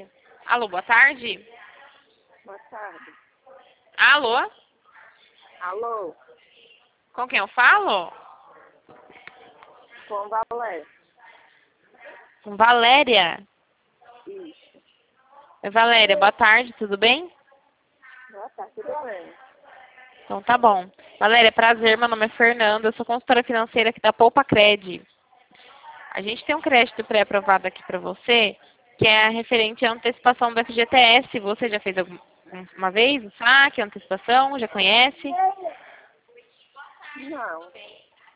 Fácil. Alô, boa tarde. Boa tarde. Alô? Alô, Com quem eu falo? com Valéria. Com Valéria. Isso. Oi, Valéria, boa tarde, tudo bem? Boa tarde, tudo bem? Então tá bom. Valéria, prazer, meu nome é Fernanda, eu sou consultora financeira aqui da Poupa Cred. A gente tem um crédito pré-aprovado aqui para você, que é referente à antecipação do FGTS. Você já fez uma vez o saque, a antecipação? Já conhece? Não.